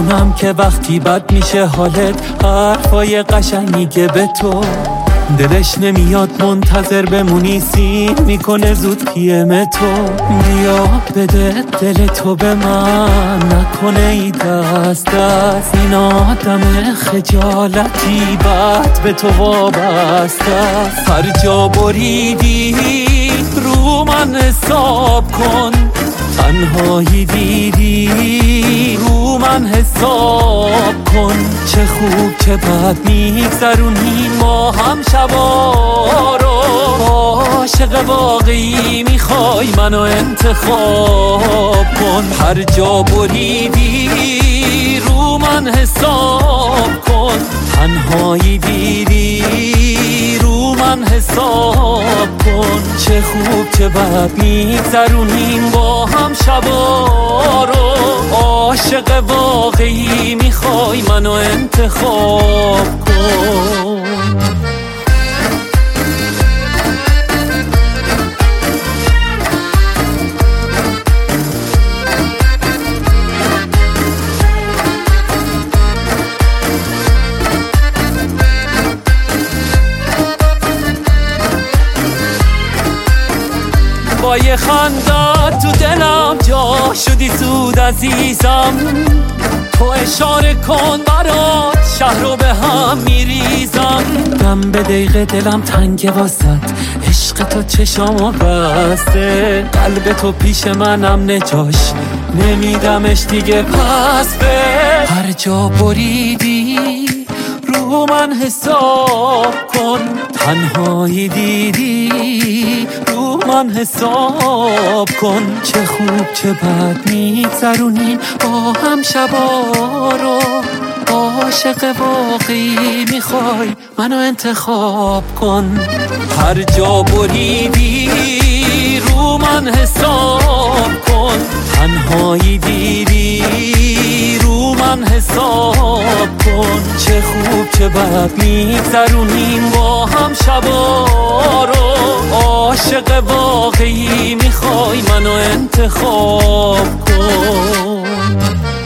میدونم که وقتی بد میشه حالت، حرفای قشنگ میگه به تو دلش نمیاد منتظر بمونی، سین میکنه زود پیم تو. بیا بده دل تو به من، نکنه ای دست دست، این آدم خجالتی بد به تو وابسته است. هر جا بریدی رو من حساب کن، تنهایی دیدی رو من حساب کن. چه خوب چه بد میگذرونیم ما هم شبا رو، عاشق واقعی میخوای منو انتخاب کن. هر جا بریدی رو من حساب کن، تنهایی دیدی رو من حساب کن. چه خوب چه بد میگذرونیم با هم شبا رو، عاشق واقعی میخوای منو انتخاب کن. با یه خندت تو دلم جا شدی زود عزیزم، تو اشاره کن برات شهر رو به هم میریزم. دم به دقیقه دلم تنگه واسط، عشق تو چشامو بسته، قلب تو پیش منم نجاش نمیدمش دیگه پس به. هر جا بریدی رو من حساب کن، تنهایی دیدی رو من حساب کن. چه خوب چه بد میگذرونیم با هم شبا رو، عاشق واقعی میخوای منو انتخاب کن. هر جا بریدی رو من حساب کن، تنهایی دیدی رو من حساب کن. چه خوب چه بد میگذرونیم با هم شبا رو، عاشق واقعی میخوای منو انتخاب کن.